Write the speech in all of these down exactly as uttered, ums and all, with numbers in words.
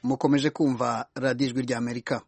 mukomeje kumva radiyo ijwi ry'Amerika.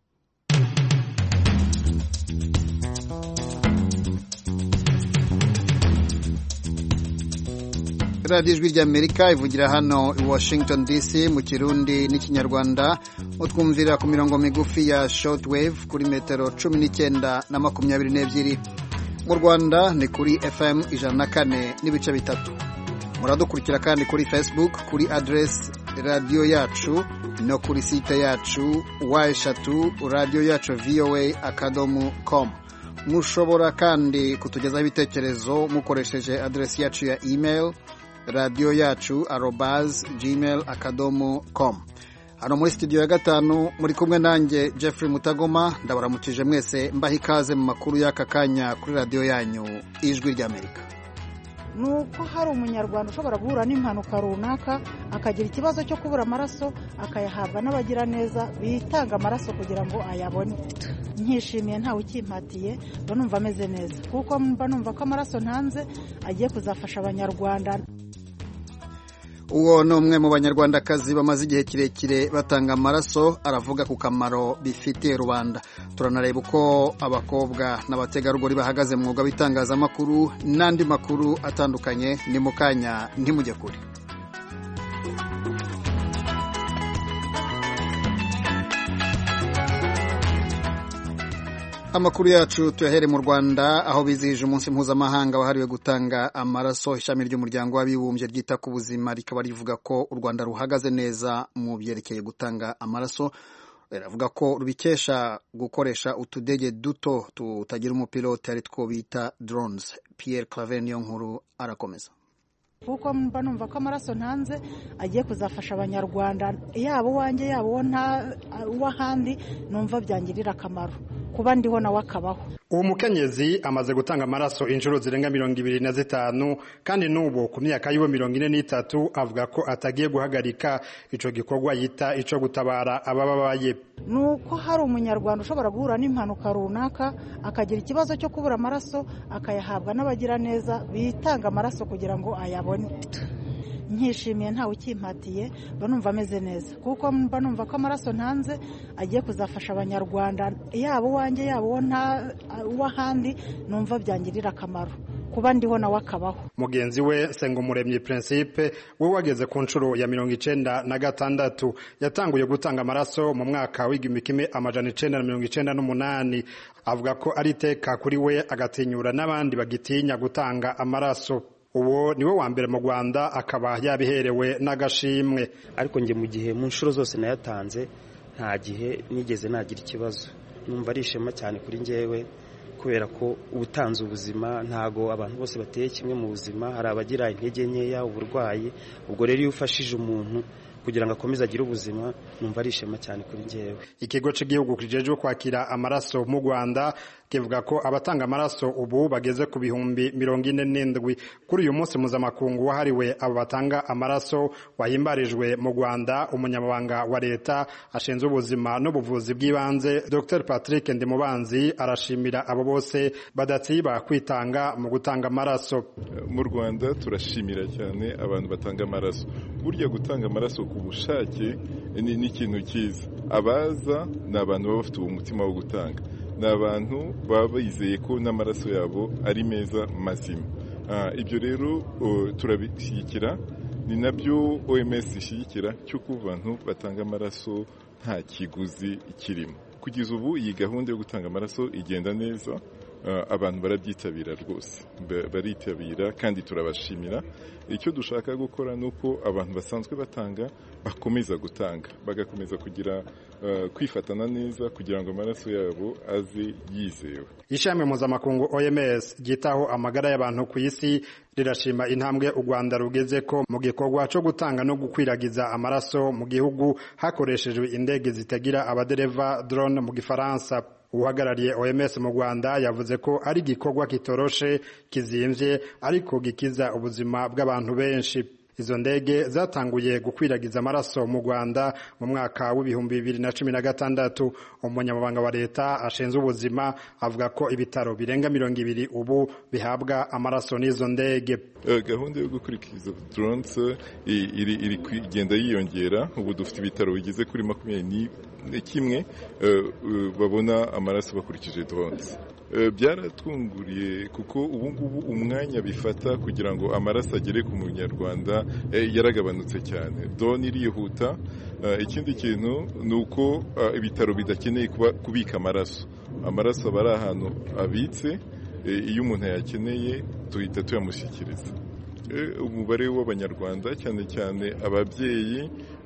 radiyo ijwi ry'Amerika ivugira hano i Washington D C mu Kirundi n'Ikinyarwanda, utwumvira ku mirongo migufi ya shortwave kuri metero cumi n'icyenda na makumyabiri n'ebyiri. Mu Rwanda ni kuri F M ijana na kane n'ibice bitatu. Muradukurikira kandi kuri Facebook kuri address radio yacu no kuri site yacu wa eshatu radio yacu voa akadomo com. Mushobora kandi kutugezaho ibitekerezo mukoresheje address yacu ya email radio yacu arobase gmail akadomo com. Hano muri studio ya gatanu muri kumwe nanjye Jeffrey Mutagoma, ndabaramukije mwese mbaha ikaze mu makuru y'aka kanya kuri radio yanyu ijwi ry'Amerika. Nuko hari umunyarwanda ushobora guhura n'impanuka runaka akagira ikibazo cyo kubura amaraso akayahabwa n'abagira neza bitanga amaraso kugira ngo ayabone. Nkishimiye ntawe ukimpatiye, banumva ameze neza kuko mba numva ko amaraso ntanze agiye kuzafasha abanyarwanda. Uwo ni umwe mu banyarwandakazi bamaze igihe kirekire batanga amaraso, aravuga ku kamaro bifitiye rubanda. Turanareba uko abakobwa n'abategarugori bahagaze mu mwuga w'itangazamakuru n'andi makuru atandukanye. Ni mu kanya, ntimujye kure. Amakuru yacu tuyahere mu Rwanda, aho bizihije umunsi mpuzamahanga wahariwe gutanga amaraso. Ishami ry'umuryango w'abibumbye ryita ku buzima rikaba rivuga ko u Rwanda ruhagaze neza mu byerekeye gutanga amaraso. Riravuga ko rubikesha gukoresha utudege duto tutagira umupilote ari two bita drones. Pierre Claver niyo nkuru arakomeza. Kuko mba numva ko amaraso ntanze agiye kuzafasha abanyarwanda, yabo wanjye yabo nta wahandi, numva byangirira akamaro kuba ndiho nawe akabaho. Uwo mukenyezi amaze gutanga amaraso inshuro zirenga mirongo ibiri na zitanu, kandi n'ubu ku myaka yiwe mirongo ine n'itatu avuga ko atagiye guhagarika ico gikorwa yita ico gutabara abababaye. Nuko hari umunyarwanda ushobora guhura n'impanuka runaka akagira ikibazo cyo kubura amaraso akayahabwa n'abagira neza bitanga amaraso kugira ngo ayabone. Nkishimiye ntawe ukimpatiye, banumva ameze neza kuko mba numva ko amaraso ntanze agiye kuzafasha abanyarwanda, yabo wanjye yabo nta wahandi, numva byangirira akamaro kuba ndiho nawe akabaho. Mugenzi we Sengumuremyi Principe we wageze ku nshuro ya mirongo icenda na gatandatu, yatanguye gutanga amaraso mu mwaka w'igihumbi kimwe amajana icenda na mirongo icenda n'umunani. Avuga ko ari iteka kuri we, agatinyura n'abandi bagitinya gutanga amaraso. Uwo niwe wa mbere mu Rwanda akaba yabiherewe n'agashimwe. Ariko nge mu gihe mu nshuro zose nayatanze nta gihe nigeze nagira ikibazo. Numva ari ishema cyane kuri njyewe kubera ko ubutanze ubuzima ntago abantu bose bateye kimwe mu buzima. Hari abagira intege nkeya, uburwayi. Ubwo rero iyo ufashije umuntu kugira ngo akomeze agire ubuzima, numva ari ishema cyane kuri njyewe. Ikigo cy'igihugu kijejwe kwakira amaraso mu Rwanda kivuga ko abatanga amaraso ubu bageze ku bihumbi mirongo ine n'indwi. Kuri uyu munsi mpuzamakungu wahariwe abo batanga amaraso wahimbarijwe mu Rwanda, umunyamabanga wa leta ashinzwe ubuzima n'ubuvuzi bw'ibanze Dr Patrick Ndimubanzi arashimira abo bose badatsiba kwitanga mu gutanga amaraso. Mu Rwanda turashimira cyane abantu batanga amaraso. Burya gutanga amaraso ku bushake ni ikintu cyiza. Abaza ni abantu baba bafite umutima wo gutanga, ni abantu baba bizeye ko n'amaraso yabo ari meza mazima. Ibyo rero turabishyigikira, ni nabyo O M S ishyigikira, cy'uko abantu batanga amaraso nta kiguzi kirimo. Kugeza ubu iyi gahunda yo gutanga amaraso igenda neza, abantu barabyitabira rwose, baritabira kandi turabashimira. Icyo dushaka gukora nuko abantu basanzwe batanga bakomeza gutanga, bagakomeza kugira kwifatana neza kugira ngo amaraso yabo aze yizewe. Ishami mpuzamakungu O M S ryitaho amagara y'abantu ku isi rirashima intambwe u Rwanda rugeze ko mu gikorwa cyo gutanga no gukwiragiza amaraso mu gihugu hakoreshejwe indege zitagira abadereva, drone mu Gifaransa. Uhagarariye O M S mu Rwanda yavuze ko ari igikorwa kitoroshe, kizimvye, ariko gikiza ubuzima bw'abantu benshi. izo ndege zatanguye gukwiragiza amaraso mu Rwanda mu mwaka w'ibihumbi bibiri na cumi na gatandatu. Umunyamabanga wa leta ashinzwe ubuzima avuga ko ibitaro birenga mirongo ibiri ubu bihabwa amaraso n'izo ndege. Gahunda yo gukurikiza drones iri iri kugenda yiyongera. Ubu dufite ibitaro bigeze kuri makumyabiri kimwe babona amaraso bakurikije drones. Byaratwunguriye kuko ubu ngubu umwanya bifata kugira ngo amaraso agere ku munyarwanda yaragabanutse cyane. Drone irihuta. Ikindi kintu ni uko ibitaro bidakeneye kubika amaraso. Amaraso aba ari ahantu abitse, iyo umuntu ayakeneye tuhita tuyamushyikiriza. Umubare w'abanyarwanda cyane cyane ababyeyi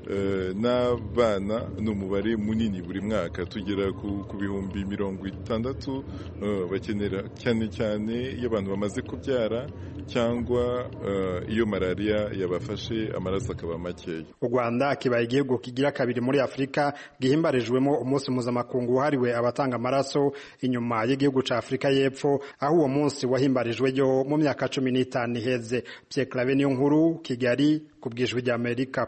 n'abana ni umubare munini buri mwaka, tugera ku bihumbi mirongo itandatu bakenera, cyane cyane iyo abantu bamaze kubyara cyangwa iyo malariya yabafashe amaraso akaba makeya. U Rwanda kibaye igihugu kigira kabiri muri Afurika gihimbarijwemo umunsi mpuzamakungu wahariwe abatanga amaraso inyuma y'igihugu ca Afurika y'Epfo, aho uwo munsi wahimbarijweyo mu myaka cumi n'itanu iheze. Pierre Claver niyo nkuru, Kigali, ku bw'ijwi ry'Amerika.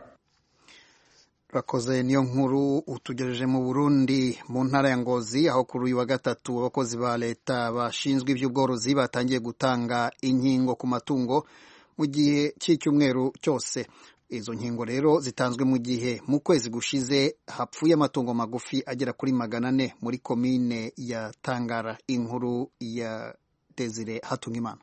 Rakoze niyo nkuru utugejeje mu Burundi mu ntara ya Ngozi, aho kuri uyu wa gatatu abakozi ba leta bashinzwe iby'ubworozi batangiye gutanga inkingo ku matungo mu gihe cy'icyumweru cyose. Izo nkingo rero zitanzwe mu gihe mu kwezi gushize hapfuye amatungo magufi agera kuri magana ane muri komine ya Tangara. Inkuru ya Desire Hatungimana.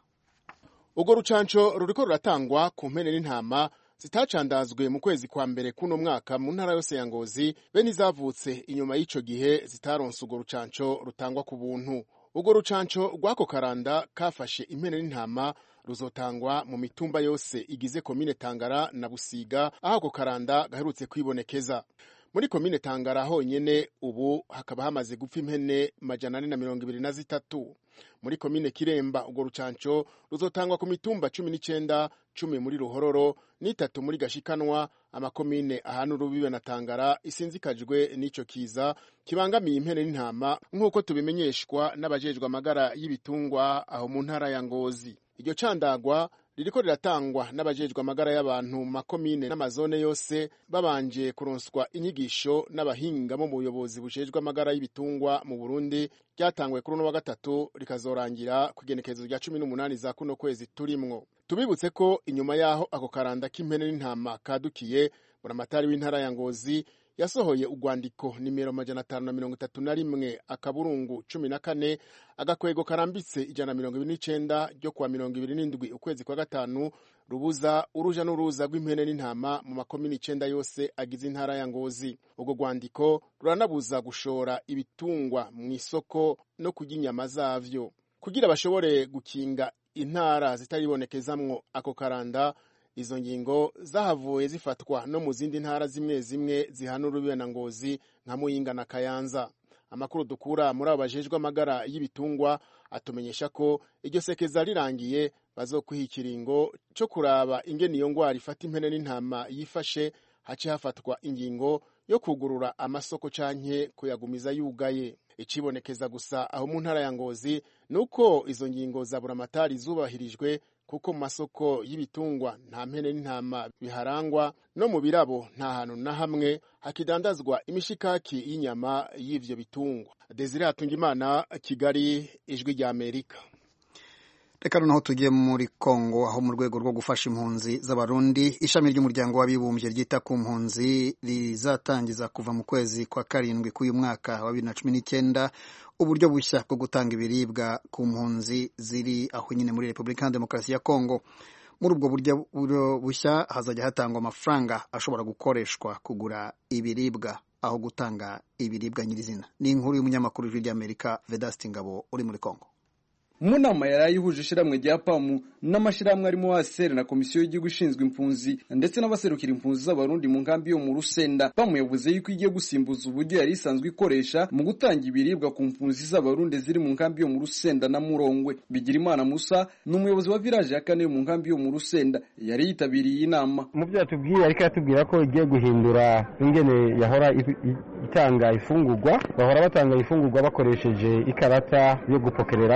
Ugo rucanco ruriko ruratangwa ku mpene n'intama zitacandazwe mu kwezi kwa mbere kuno mwaka mu ntara yose ya Ngozi, bene izavutse inyuma y'ico gihe zitaronse ugo rucanco rutangwa ku buntu. Ugo rucanco rwako karanda kafashe impene n'intama ruzotangwa mu mitumba yose igize komine Tangara na Busiga, aho ako karanda gaherutse kwibonekeza. Muri komine Tangara honyene ubu hakaba hamaze gupfa impene majana ane na mirongo ibiri na zitatu. Muri komine Kiremba ugo rucanco ruzotangwa ku mitumba cumi n'icenda, cumi muri Ruhororo n'itatu muri Gashikanwa, amakomine ahanu Rubibe na Tangara isinzikajwe n'ico kiza kibangamiye impene n'intama, nk'uko tubimenyeshwa n'abajejwe amagara y'ibitungwa aho mu ntara ya Ngozi. Iryo candagwa ririko riratangwa n'abajejwe amagara y'abantu mu makomine n'amazone yose, babanje kuronswa inyigisho n'abahinga mu buyobozi bujejwe amagara y'ibitungwa mu Burundi. Ryatangwe kuri uno wa gatatu rikazorangira ku igenekerezo rya cumi n'umunani za kuno kwezi turimwo. Tubibutse ko inyuma yaho ako karanda k'impene n'intama kadukiye, buramatari w'intara ya Ngozi yasohoye urwandiko nimero majana atanu na mirongo itatu na rimwe akaburungu cumi na kane agakwego karambitse ijana na mirongo ibiri n'icenda ryo kuwa mirongo ibiri n'indwi ukwezi kwa gatanu rubuza uruja n'uruza rw'impene n'intama mu makomini icenda yose agize intara ya Ngozi. Ubwo rwandiko ruranabuza gushora ibitungwa mu isoko no kurya inyama zavyo. Kugira bashobore gukinga intara zitaribonekezamwo ako karanda, izo ngingo zahavuye zifatwa no mu zindi ntara zimwe zimwe zihana Urubibe na Ngozi nka Muyinga na Kayanza. Amakuru dukura muri abo bajejwe amagara y'ibitungwa atumenyesha ko iryo sekeza rirangiye bazokwiha ikiringo cyo kuraba ingene iyo ngwara ifata impene n'intama yifashe, hace hafatwa ingingo yo kugurura amasoko canke kuyagumiza yugaye. Icibonekeza gusa aho mu ntara ya Ngozi nuko izo ngingo za buramatari zubahirijwe, kuko mu masoko y'ibitungwa nta mpene n'intama biharangwa, no mu birabo nta hantu na hamwe hakidandazwa imishikaki y'inyama y'ivyo bitungwa. Desire Hatungimana, Kigali, Ijwi rya Amerika. Reka noneho tugiye muri Kongo, aho mu rwego rwo gufasha impunzi z'Abarundi ishami ry'umuryango w'abibumbye ryita ku mpunzi rizatangiza kuva mu kwezi kwa karindwi k'uyu mwaka wa bibiri na cumi n'icyenda uburyo bushya bwo gutanga ibiribwa ku mpunzi ziri aho nyine muri Repubulika ya Demokarasi ya Kongo. Muri ubwo buryo bushya hazajya hatangwa amafaranga ashobora gukoreshwa kugura ibiribwa aho gutanga ibiribwa nyirizina. Ni inkuru y'umunyamakuru w'Ijwi ry'Amerika Vedaste Ngabo uri muri Kongo. Mu nama yarayihuje ishiramwe rya pamu n'amashiramwe arimo wasere na komisiyo y'igihugu ishinzwe impunzi ndetse n'abaserukira impunzi z'Abarundi mu nkambi yo mu Rusenda, pamu yavuze yuko igiye gusimbuza uburyo yari isanzwe ikoresha mu gutanga ibiribwa ku mpunzi z'Abarundi ziri mu nkambi yo mu Rusenda na Murongwe. Bigirimana Musa n'umuyobozi wa village ya kane yo mu nkambi yo mu Rusenda yari yitabiriye inama. Mu byo atubwiye ariko atubwira ko igiye guhindura ingene yahora itanga ifungurwa, bahora batanga ifungurwa bakoresheje ikarata yo gupokerera ko, ariko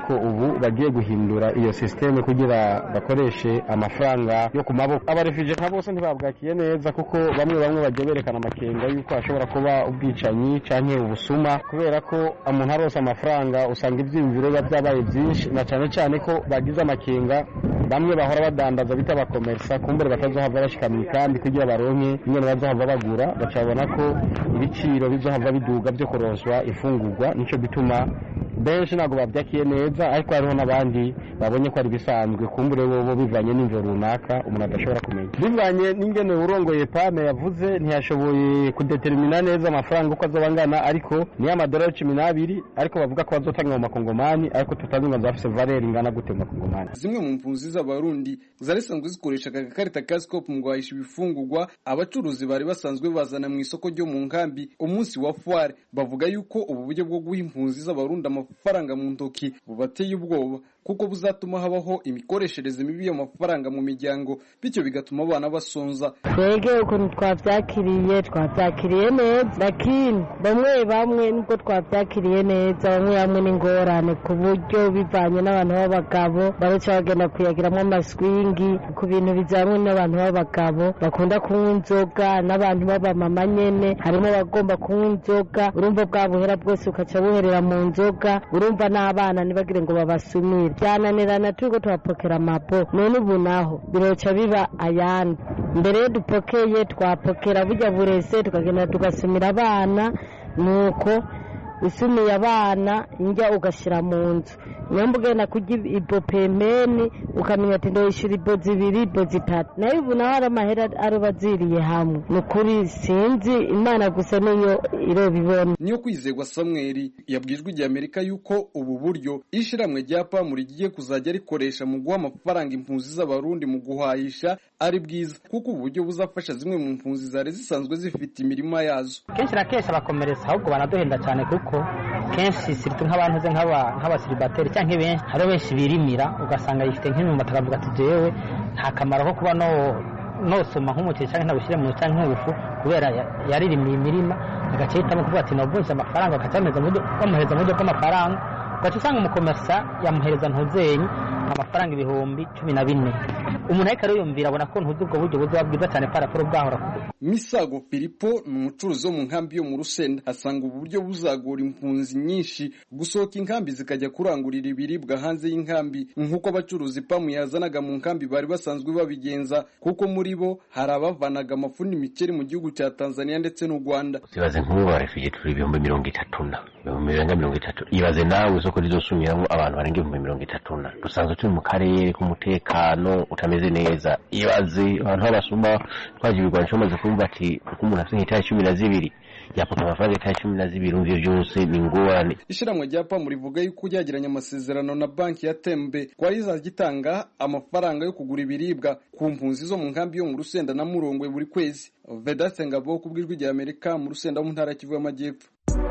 yuko ubu bagiye guhindura iyo systeme kugira bakoreshe amafaranga yo ku maboko. Abarefugee nka bose ntibabwakiye neza kuko bamwe bamwe bagiye berekana amakenga yuko hashobora kuba ubwicanyi canke ubusuma, kubera ko umuntu arose amafaranga usanga ivyiyumviro biba vyabaye vyinshi, na cane cane ko bagize amakenga bamwe bahora badandaza bita abakomersa kumbere batazohava bashika mu ikambi kugira baronke ingene bazohava bagura, bacabona ko ibiciro bizohava biduga vyo kuronswa ifungurwa. Nico bituma benshi ntabwo babyakiye neza, ariko hariho n'abandi babonye ko ari bisanzwe kumbure bobo bivanye n'imvo runaka umuntu adashobora kumenya. Bivanye n'ingene urongoye pame yavuze ntiyashoboye kudetermina neza amafaranga uko azoba angana, ariko ni amadolari cumi n'abiri, ariko bavuga ko bazotanga mu makongomani, ariko tutazi ngo zafise valeur ingana gute mu makongomani. Zimwe mu mpunzi z'abarundi zari sanzwe zikoresha agakarita ka Scope mu guhahisha ibifungurwa abacuruzi bari basanzwe bazana mu isoko ryo mu nkambi umunsi wa foire. Bavuga yuko ubu buryo bwo guha impunzi z'abarundi amafaranga mu ntoki bubateye ubwoba kuko buzatuma habaho imikoreshereze mibi y'amafaranga mu miryango, bityo bigatuma abana basonza. Twege ukuntu twavyakiriye twavyakiriye neza, lakini bamwe bamwe niko twavyakiriye neza, bamwe bamwe n'ingorane ku buryo bivanye n'abantu b'abagabo bareca bagenda kuyagiramwo amaswingi ku bintu bijamwe n'abantu b'abagabo bakunda kunywa inzoga, n'abantu b'abamama nyene harimo bagomba kunywa inzoga, urumva bwa buhera bwose ukaca buherera mu nzoga, urumva n'abana ntibagire ngo babasumire, byananirana turiko tuhapokera amapo. None ubu naho biroca biba ayandi, mbere yo dupokeye twapokera burya burese tukagenda tugasumira abana, nuko usumiye abana njya ugashira mu nzu, nyamba ugenda kurya ibo pembeni ukamenya ati ndoyishura ibo zibiri ibo zitatu, nayo ubu naho ari amahera aroba aziriye hamwe. Ni ukuri sinzi, Imana gusa niyo irobibona. Niyo Kwizerwa Samuel yabwijwe igihe Amerika yuko ubu buryo ishiramwe rya pamu rigiye kuzajya rikoresha mu guha amafaranga impunzi z'abarundi mu guhahisha ari bwiza, kuko ubu buryo buzafasha zimwe mu mpunzi zari zisanzwe zifite imirima yazo. Kenshi na kenshi abakomereza ahubwo banaduhenda cyane kuko kenshi siritu nk'abantu ze nk'abasiribateri cyangwa benshi hari benshi birimira ugasanga yifite nk'imyumbati akavuga ati jewe nta kamaro ko kuba no nosoma nk'umuceri cyangwa ntabushyire mu cyangwa nk'ubufu kubera yaririmiye imirima, agace hitamo kuvuga ati nobunze amafaranga akacameza mu bamuhereza mu buryo bw'amafaranga, ugaca usanga umukomersa yamuhereza ntuzenyi amafaranga ibihumbi cumi na bine. Umuntu ariko ariyumvira abona ko ntuzi ubwo buryo buzoba bwiza cyane paraporo bwahora. Misago Filipo ni umucuruzi wo mu nkambi yo mu Rusenda, asanga ubu buryo buzagora impunzi nyinshi gusohoka inkambi zikajya kurangurira ibiribwa hanze y'inkambi nk'uko abacuruzi pamu yazanaga mu nkambi bari basanzwe babigenza, kuko muri bo hari abavanaga amafu n'imiceri mu gihugu cya Tanzania ndetse n'u Rwanda. Ibaze nk'ubu barefugee turi ibihumbi mirongo itatu na ibihumbi mirongo itatu, ibaze nawe isoko rizosumiramo abantu barenga ibihumbi mirongo itatu na, dusanzwe turi mu karere k'umutekano utameze neza. Ibaze abantu b'abasuma twaje ibigwanisho maze kumva ati uko umuntu afite nk'itari cumi na zibiri yapata amafaranga itari cumi na zibiri, umvyo byose ni ngorane. Ishiramwe rya pamu rivuga yuko ryagiranye amasezerano na banki ya Tembe kwari izagitanga amafaranga yo kugura ibiribwa ku mpunzi zo mu nkambi yo mu Rusenda na Murongwe buri kwezi. Vedaste Ngabo kubw'ijwi rya Amerika mu Rusenda mu ntara Kivu y'Amajyepfo.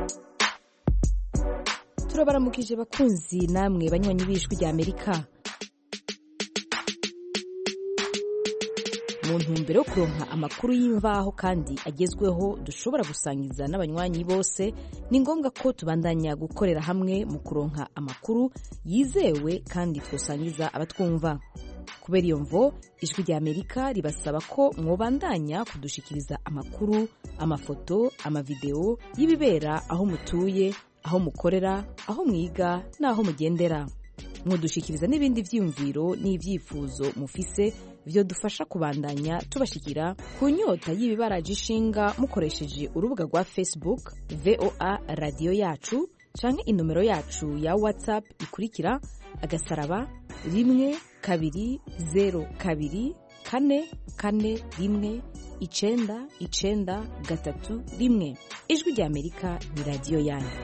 Turabaramukije bakunzi namwe banywanyi b'ijwi rya Amerika. Mu ntumbero yo kuronka amakuru y'imvaho kandi agezweho dushobora gusangiza n'abanywanyi bose, ni ngombwa ko tubandanya gukorera hamwe mu kuronka amakuru yizewe kandi twosangiza abatwumva. Kubera iyo mvo ijwi rya Amerika ribasaba ko mwobandanya kudushikiriza amakuru, amafoto, amavideo y'ibibera aho mutuye, aho mukorera, aho mwiga n'aho mugendera. Mwodushikiriza n'ibindi vyiyumviro n'ivyifuzo mufise vyo dufasha kubandanya tubashikira ku nyota y'ibibaraje ishinga mukoresheje urubuga rwa Facebook V O A Radio Yacu canke inomero yacu ya WhatsApp ikurikira agasaraba rimwe kabiri zero kabiri kane kane rimwe icenda icenda gatatu rimwe. Ijwi rya Amerika ni radio yanyu.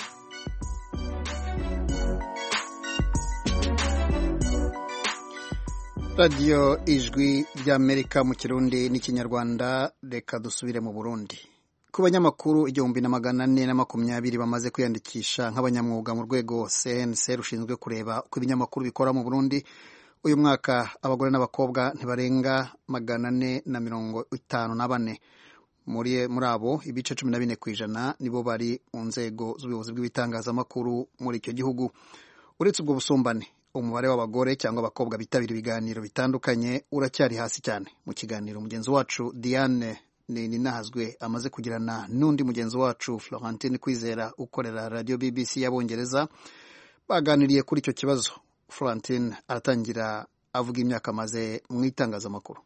Radio Ijwi ry'Amerika mu Kirundi n'Ikinyarwanda. Reka dusubire mu Burundi. Ku banyamakuru igihumbi na magana ane na makumyabiri bamaze kwiyandikisha nk'abanyamwuga mu rwego C N C rushinzwe kureba uko ibinyamakuru bikora mu Burundi, uyu mwaka abagore n'abakobwa ntibarenga magana ane na mirongo itanu na bane. Muri muri abo ibice cumi na bine kw'ijana nibo bari mu nzego z'ubuyobozi bw'ibitangazamakuru muri icyo gihugu. uretse ubwo busumbane umubare w'abagore cyangwa abakobwa bitabira ibiganiro bitandukanye uracyari hasi cyane. Mu kiganiro mugenzi wacu Diane Ninahazwe amaze kugirana n'undi mugenzi wacu Florentine Kwizera ukorera radio B B C y'Abongereza baganiriye kuri icyo kibazo. Florentine aratangira avuga imyaka amaze mu itangazamakuru.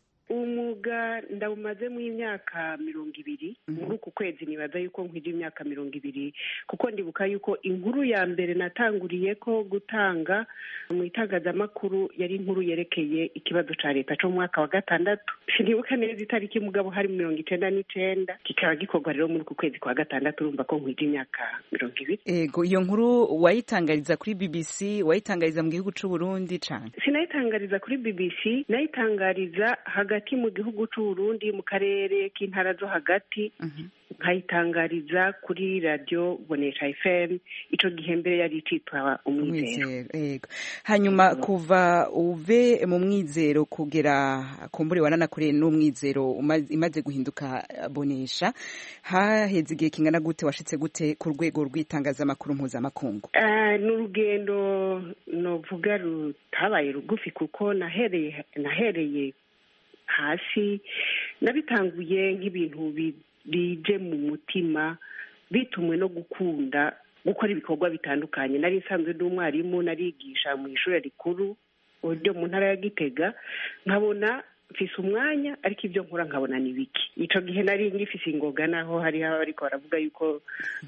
Umwuga ndawumazemo imyaka mirongo ibiri muri uku kwezi nibaza yuko nkwije imyaka mirongo ibiri kuko ndibuka yuko inkuru ya mbere natanguriye ko gutanga mu itangazamakuru yari inkuru yerekeye ikibazo ca leta cyo mu mwaka wa gatandatu. Sinibuka neza itariki mugabo hari mirongo icenda n'icenda kikaba gikorwa rero muri uku kwezi kwa gatandatu. Urumva ko nkwije imyaka mirongo ibiri. Ego, iyo nkuru wayitangariza kuri B B C, wayitangariza mu gihugu c'u Burundi cane? Sinayitangariza kuri B B C, nayitangariza hagati mu gihugu c'u Burundi mu karere k'intara zo hagati. nkayitangariza kuri radio Bonesha F M. Ico gihe mbere yari icitwa Umwizero. Yego. Hanyuma kuva uve mu Mwizero kugera kumbure wananakure n'Umwizero imaze guhinduka Bonesha, haheze igihe kingana gute, washitse gute ku rwego rw'itangazamakuru mpuzamakungu? Uh, n'urugendo novuga rutabaye rugufi kuko nahereye nahereye hasi, nabitanguye nk'ibintu bije mu mutima bitumwe no gukunda gukora ibikorwa bitandukanye. Nari nsanzwe ndi umwarimu, narigisha mu ishuri rikuru ryo mu ntara ya Gitega, nkabona mfise umwanya ariko ibyo nkora nkabona ni biki. Ico gihe nari ngifise ingoga naho hari ariko baravuga yuko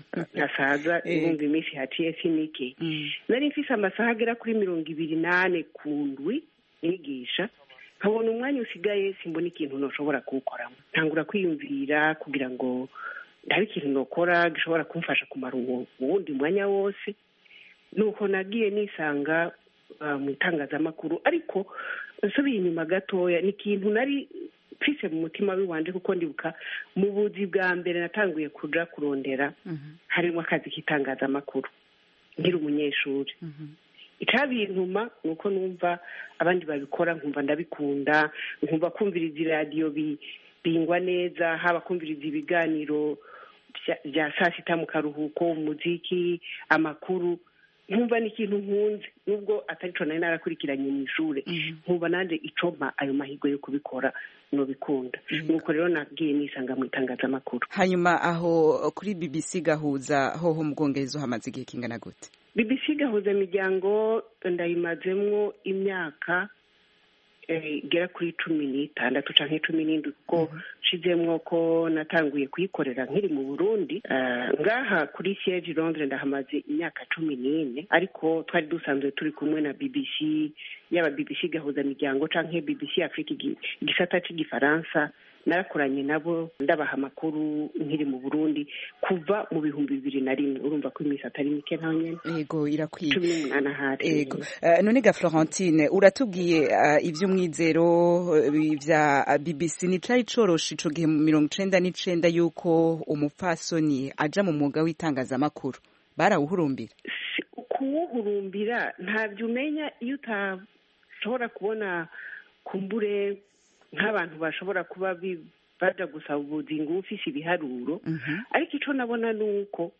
nasaza ibumva iminsi haciye sinike. Nari mfise amasaha agera kuri mirongo ibiri nane ku ndwi nigisha, nkabona umwanya usigaye simbona ikintu noshobora kuwukoramo. Ntangura kwiyumvira kugira ngo ndabe ikintu nokora gishobora kumfasha kumara uwundi mwanya wose. Nuko nagiye nisanga uh, mu itangazamakuru, ariko nsubiye inyuma gatoya ni ikintu nari mfise mu mutima w'iwanje kuko ndibuka mu buzi bwa mbere natanguye kuja kurondera uh -huh. harimo akazi k'itangazamakuru nkiri umunyeshuri. uh -huh. Icabintuma nuko numva abandi babikora, nkumva ndabikunda, nkumva kumviriza iradiyo bi, bingwa neza, haba kumviriza ibiganiro bya saa sita mu karuhuko, umuziki, amakuru, nkumva ni ikintu nkunze nubwo atari co nari narakurikiranye mu ishure. Nkumva nanje icoma ayo mahirwe yo kubikora no bikunda. Nuko rero nagiye nisanga mu itangazamakuru. Hanyuma aho kuri B B C Gahuza hoho mu Bwongereza hamaze igihe kingana gute? B B C Gahuza imiryango ndayimazemwo imyaka igera kuri cumi n'itandatu canke cumi n'indwi kuko nshizemwo ko natanguye kuyikorera nkiri mu Burundi. Ngaha kuri siège Londres ndahamaze imyaka cumi n'ine, ariko twari dusanzwe turi kumwe na B B C, yaba B B C Gahuza imiryango canke B B C Afrique igisata c'igifaransa. Narakoranye nabo ndabaha amakuru nkiri mu Burundi kuva mu bihumbi bibiri na rimwe. Urumva ko imisi atari mike nta nyene. Yego, irakwiye. cumi n'umunani ahari. Yego. Uh, none ga Florentine, uratubwiye uh, ivy'Umwizero vya B B C ni cari coroshe ico gihe mu mirongo icenda n'icenda yuko umupfasoni aja mu mwuga w'itangazamakuru? Barawuhurumbira? Kuwuhurumbira ntavyo umenya iyo utashobora kubona kumbure nk'abantu bashobora kuba baja gusaba ubuzi ngo ufise ibiharuro. uh -huh. Ariko ico nabona nuko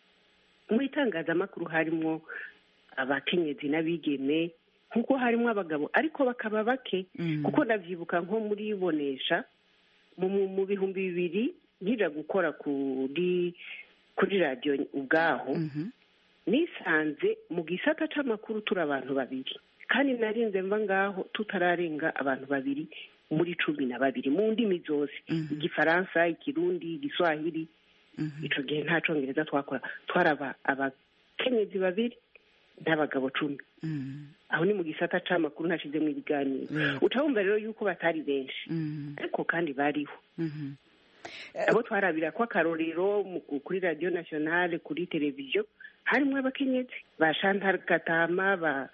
mu itangazamakuru harimo abakenyezi n'abigeme nkuko harimo abagabo, ariko bakaba bake. uh -huh. Kuko ndavyibuka nko muri Bonesha mu, mu bihumbi bibiri nkija gukora kuri kuri radio ubwaho. uh -huh. Nisanze mu gisata c'amakuru turi abantu babiri, kandi narinze mva ngaho tutararenga abantu babiri muri cumi na babiri mu ndimi zose. uh -huh. Igifaransa, Ikirundi, Igiswahili. uh -huh. Ico gihe nta Congereza twakora, twaraba abakenyezi babiri n'abagabo cumi. uh -huh. Aho ni mu gisata c'amakuru nashizemwo ibiganiro. uh -huh. Utawumva rero yuko batari benshi. uh -huh. Ariko kandi bariho. uh -huh. Abo twarabira ko akarorero kuri Radio Nationale, kuri televiziyo harimo abakenyezi ba Chantal Katama, ba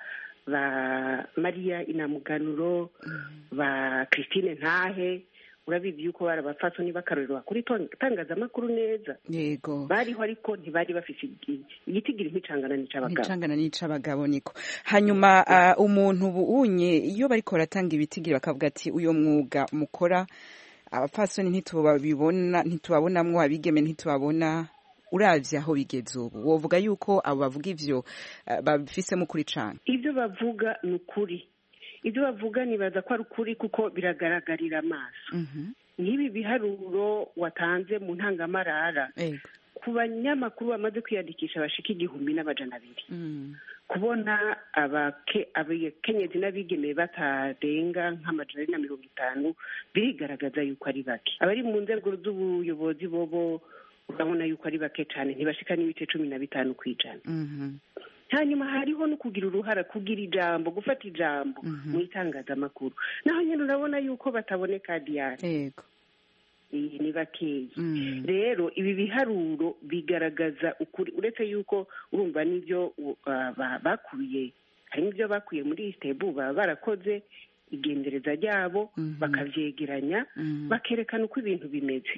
ba Maria Inamuganuro, mm. ba Christine Ntahe. Urabizi yuko bari abafasoni bakarorerwa kuri tangazamakuru neza. Yego. Bariho ariko ntibari bafise igitigiri nk'icangana n'icabagabo. Icangana n'icabagabo niko. Hanyuma uh, umuntu bunye iyo bariko baratanga ibitigiri bakavuga ati uyo mwuga mukora abafasoni ntitubabibona, ntitubabonamwo, abigeme ntitubabona, uravye aho bigeze ubu wovuga yuko abo bavuga ivyo uh, babifisemo ukuri cane? Ibyo bavuga ni ukuri, ibyo bavuga nibaza ko ari ukuri kuko biragaragarira amaso. Nk'ibi biharuro watanze mu ntangamarara ku banyamakuru bamaze kwiyandikisha bashika igihumbi n'amajana abiri, kubona abakenyezi n'abigeme batarenga nk'amajana ari na mirongo itanu birigaragaza yuko ari bake. Abari mu nzego z'ubuyobozi bobo urabona yuko ari bake cyane, ntibashika n'ibice cumi na bitanu ku ijana. Hanyuma hariho no kugira uruhara, kugira ijambo, gufata ijambo mu itangazamakuru, naho nyine urabona yuko bataboneka diyari. Yego, ni bakeyi. Rero ibi biharuro bigaragaza ukuri, uretse yuko urumva n'ibyo bakuye, harimo ibyo bakuye muri istebu baba barakoze igendereza ryabo bakavyegeranya bakerekana uko ibintu bimeze.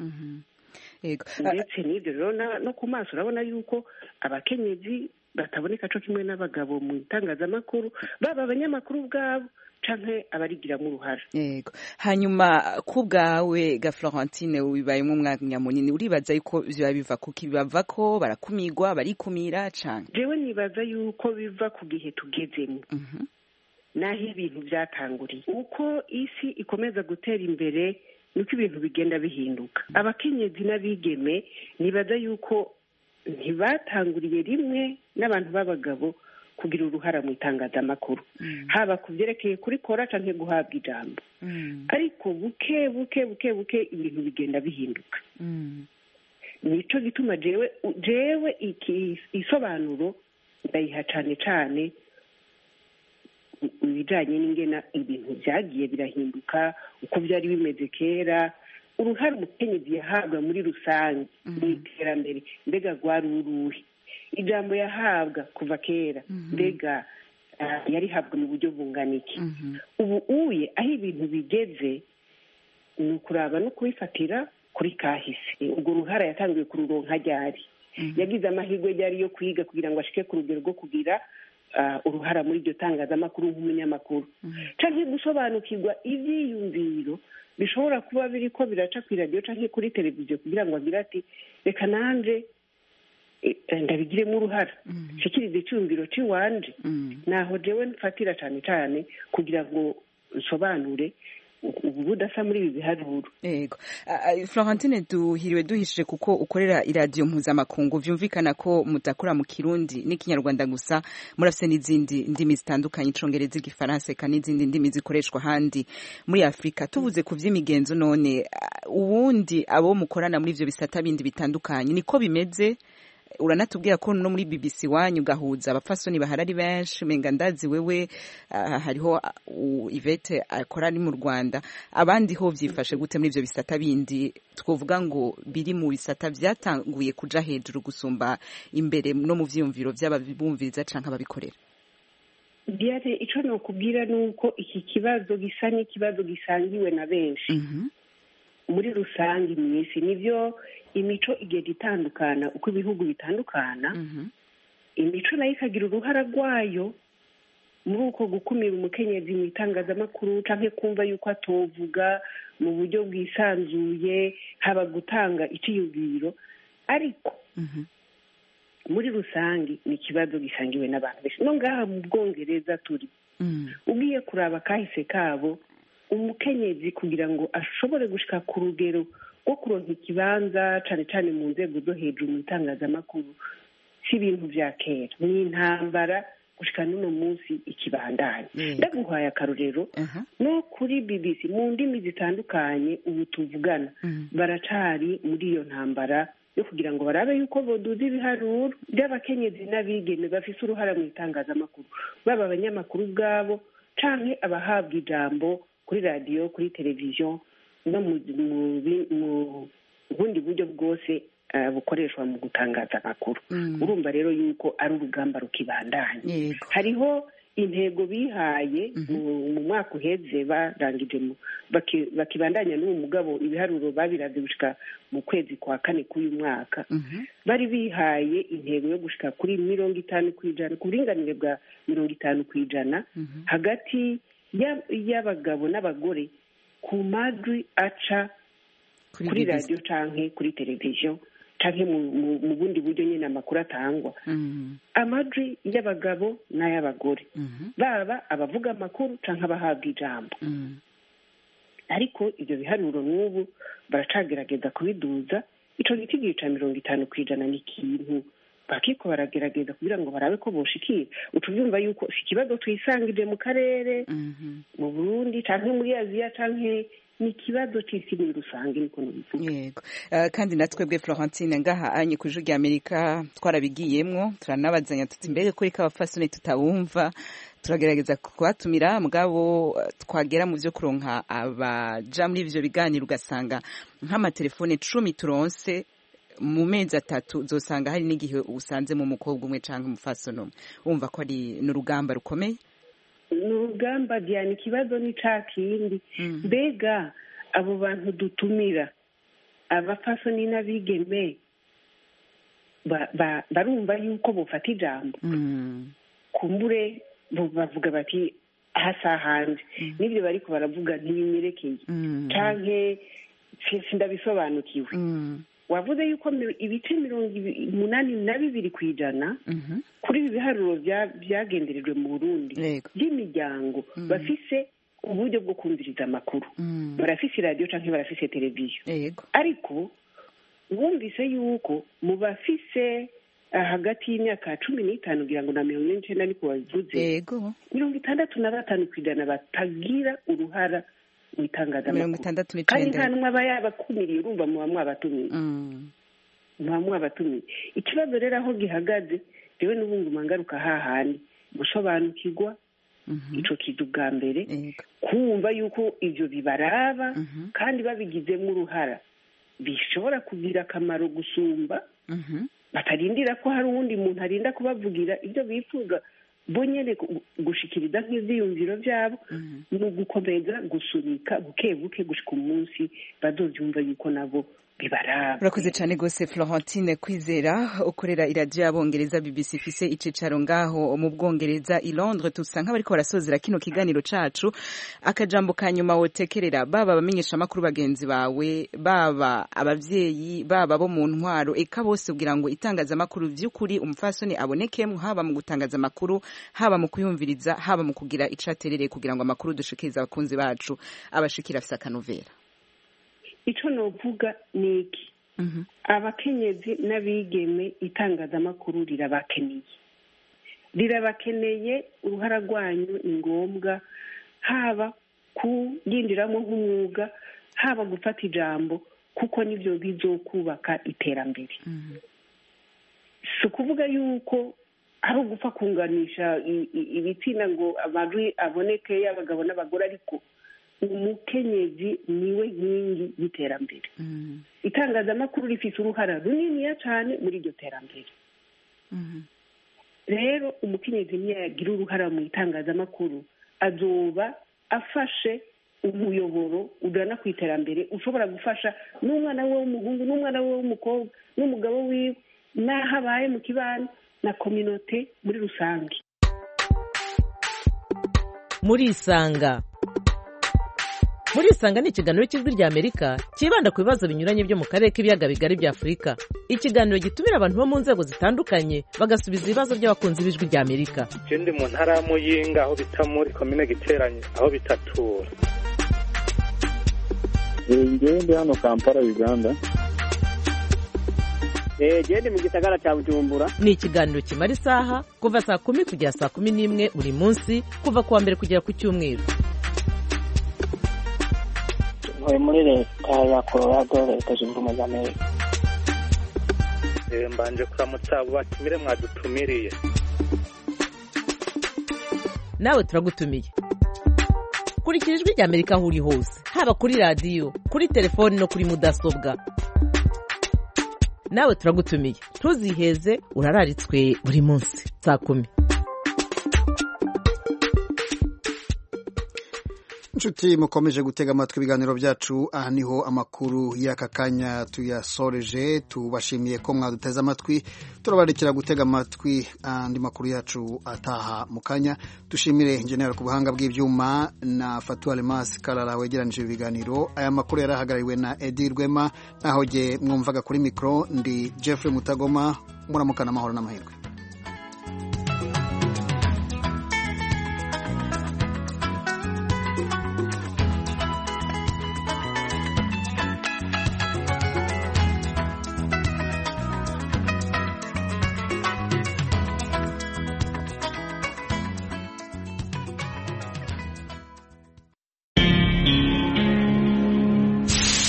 Ndetse n'ibyo rero no ku maso urabona yuko abakenyezi bataboneka co kimwe n'abagabo mu itangazamakuru, baba abanyamakuru ubwabo canke abarigiramo uruhara. Yego, hanyuma ku bwawe ga Florentine wibayemo umwanya munini, uribaza yuko vyo biva kuki? Bava ko barakumigwa, barikumira canke? Jewe nibaza yuko biva ku gihe tugezemo naho ibintu vyatanguriye. Uko isi ikomeza gutera imbere nuko ibintu bigenda bihinduka. Abakenyezi n'abigeme nibaza yuko ntibatanguriye rimwe n'abantu b'abagabo kugira uruhara mu itangazamakuru, haba ku byerekeye kurikora canke guhabwa ijambo, ariko buke buke buke buke ibintu bigenda bihinduka. Nico gituma jewe jewe iki isobanuro ndayiha cane cane ibijanye n'ingena ibintu vyagiye birahinduka, uko vyari bimeze kera, uruhare umukenyezi yahabwa muri rusange mu iterambere mbega rwari uruhe, ijambo yahabwa kuva kera mbega yarihabwa mu buryo bungana iki. Ubu uye aho ibintu bigeze ni ukuraba no kubifatira kuri kahise. Urwo ruhara yatangiye kururonka ryari, yagize amahirwe ryari yo kwiga kugira ngo ashike ku rugero rwo kugira uruhara muri iryo tangazamakuru nk'umunyamakuru, canke gusobanukirwa ivyiyumviro bishobora kuba biriko biraca kuri radio canke kuri televiziyo kugira ngo agire ati reka nanje ndabigiremo uruhara, shikiriza icyumviro ciwanje. Naho jewe mfatira cane cane kugira ngo nsobanure ubu budasa muri ibi biharuro. Yego, Florentine duhiriwe duhishije kuko ukorera iradiyo mpuzamakungu, vyumvikana ko mutakora mu Kirundi n'ikinyarwanda gusa, murafise n'izindi ndimi zitandukanye, icongereza, igifaransa eka n'izindi ndimi zikoreshwa handi muri Afrika. Tuvuze ku vy'imigenzo none, ubundi abo mukorana muri ivyo bisata bindi bitandukanye niko bimeze? Uranatubwira ko no muri B B C wanyu gahuza abafasoni baharari benshi, menga ndazi wewe uh, hariho uh, Yvette akora ari mu Rwanda, abandi ho vyifashe gute muri ivyo bisata bindi twovuga ngo biri mu bisata vyatanguye kuja hejuru gusumba imbere no mu vyumviro vy'ababumviriza canke ababikorera? Diare, ico no kubwira nuko iki kibazo gisa n'ikibazo gisangiwe na benshi. Mm-hmm. Muri rusange mwisi nivyo imico igenda itandukana uko ibihugu bitandukana. Imico nayo ikagira uruhara rwayo muri uko gukumira umukenyezi mu itangazamakuru canke kumva yuko atovuga mu buryo bwisanzuye, haba gutanga iciyumviro, ariko muri rusange ni ikibazo gisangiwe n'abantu benshi. No ngaha mu Bwongereza turi ugiye kuraba kahise kabo, umukenyezi kugira ngo ashobore gushika ku rugero rwo kuronka ikibanza cane cane mu nzego zo hejuru mu itangazamakuru si ibintu vya kera, ni intambara gushika n'uno munsi ikibandanya. Ndaguhaye akarorero no kuri B B C mu ndimi zitandukanye ubu tuvugana baracari muri iyo ntambara yo kugira ngo barabe yuko boduza ibiharuro by'abakenyezi n'abigeme bafise uruhara mu itangazamakuru, baba abanyamakuru ubwabo canke abahabwa ijambo kuri radio, kuri televiziyo no mu bundi buryo bwose uh, bukoreshwa mu gutangaza amakuru. Mm. Urumva rero yuko ari urugamba rukibandanye. Hariho intego bihaye mu mm -hmm. mwaka uheze barangije bakibandanya n'uwo mugabo ibiharuro babiraze gushika mu kwezi kwa kane k'uyu mwaka. Mm -hmm. Bari bihaye intego yo gushika kuri mirongo itanu kw'ijana ku buringanire bwa mirongo itanu kw'ijana mm -hmm. hagati y'abagabo n'abagore ku majwi aca kuri radio canke kuri televiziyo canke mu bundi buryo nyine amakuru atangwa amajwi y'abagabo n'ay'abagore baba abavuga amakuru canke abahabwa ijambo ariko ibyo biharuro n'ubu baracagerageza kubiduza ico giti ca mirongo itanu kw'ijana ni ikintu bakiko baragerageza kugira ngo barabe ko boshikira utuvyumva yuko si ikibazo twisangije mu karere mu Burundi canke muri Aziya canke ni ikibazo c'isi muri rusange niko nubivuga. Yego uh, kandi natwebwe Florentine ngaha anye ku Ijwi ry'Amerika twarabigiyemwo turanabazanya tuti mbere kuri kabafasone tutawumva turagerageza kubatumira mugabo twagera mu byo kuronka abaja muri ivyo biganiro ugasanga nk'amatelefone cumi turonse mu mezi atatu uzosanga hari n'igihe usanze mu mukobwa umwe canke umufasoni umwe wumva ko ari n'urugamba rukomeye. N'urugamba Diana, ikibazo ni ca kindi mbega abo bantu dutumira abafasoni n'abigeme barumva yuko bofata ijambo kumbure bavuga bati hasa hanze n'ibyo bariko baravuga ntibinyerekeye canke sindabisobanukiwe. Wavuze yuko ibice mirongo umunani na bibiri kw'ijana kuri ibi biharuro byagenderejwe mu Burundi by'imiryango bafise uburyo bwo kumviriza amakuru, barafise radio canke barafise televiziyo, ariko wumvise yuko mu bafise hagati y'imyaka cumi n'itanu kugira ngo na mirongo ine n'icenda niko babivuze mirongo itandatu na batanu kw'ijana batagira uruhara itangazamakuru kandi nta n'umwe aba yabakumiriye urumva muba mwabatumiye muba mwabatumiye. Ikibazo rero aho gihagaze rewe n'ubundi mangaruka hahandi gusobanukirwa ico kidu bwa mbere kumva yuko ivyo bibaraba kandi babigizemo uruhara bishobora kugira akamaro gusumba batarindira ko hari uwundi muntu arinda kubavugira ibyo bifuza bonyene gushikiriza nk'ivyiyumviro vyabo no gukomeza gusunika buke buke gushika umunsi bazovyumva yuko nabo bibaraba. Urakoze cyane gose Florentine Kwizera ukorera iradio y'abongereza B B C ifise icicaro ngaho mu Bwongereza i Londres. Tusa nk'abariko barasozera kino kiganiro cacu akajambo kanyuma wotekerera baba bamenyesha makuru bagenzi bawe baba abavyeyi baba bo mu ntwaro eka bose kugira ngo itangaza makuru vy'ukuri umufasoni abonekemwe haba mu gutangaza makuru haba mu kuyumviriza haba mu kugira icaterere kugira ngo amakuru dushikiriza abakunzi bacu abashikira afisa kanovera. Ico novuga ni iki abakenyezi n'abigeme itangazamakuru rirabakeneye rirabakeneye uruhara rwanyu ni ngombwa haba kuyindiramo nk'umwuga haba gufata ijambo kuko nivyo bizokubaka iterambere. Si ukuvuga yuko ari ugupfa kunganisha ibitsina ngo amajwi aboneke y'abagabo n'abagore, ariko umukenyezi niwe nkingi y'iterambere. Itangazamakuru rifise uruhara runiniya cyane muri iryo terambere. Rero umukenyezi niyagira uruhara mu itangazamakuru azoba afashe umuyoboro ugana ku iterambere ushobora gufasha n'umwana we w'umuhungu n'umwana we w'umukobwa n'umugabo wiwe n'aho abaye mu kibano na kominote muri rusange. Muri Isanga Muri Isanga ni ikiganiro cy'Ijwi ry'Amerika kibanda ku bibazo binyuranye byo mu karere k'ibiyaga bigari bya Afurika. Ikiganiro gitumira abantu bo mu nzego zitandukanye bagasubiza ibibazo by'abakunzi b'Ijwi ry'Amerika. Je ndi mu ntara ya Muyinga aho bita muri komine Giteranye aho bitatura. Ngewe ndi hano Kampala Uganda. Eh je ndi mu gisagara cya Bujumbura. Ni ikiganiro kimara isaha kuva saa kumi kugera saa kumi n'imwe buri munsi kuva kuwa mbere kugera ku cyumweru. Muri leta ya Colorado leta zunze ubumwe za Amerika. Mbanje kuramutsa abo batumire mwadutumiriye. Nawe turagutumiye. Kurikira Ijwi ry'Amerika aho uri hose haba kuri radio kuri telefone no kuri mudasobwa. Nawe turagutumiye ntuziheze urararitswe buri munsi saa kumi. inshuti mukomeje gutega amatwi ibiganiro byacu aha niho amakuru y'aka kanya tuyasoreje tubashimiye ko mwaduteze amatwi turabarekera gutega amatwi andi makuru yacu ataha mu kanya dushimire injenera ku buhanga bw'ibyuma na Fatou Almas Karara wegeranije ibiganiro aya makuru yarahagarariwe na Edi Rwema naho je mwumvaga kuri mikro ndi Jeffrey Mutagoma muramukana amahoro n'amahirwe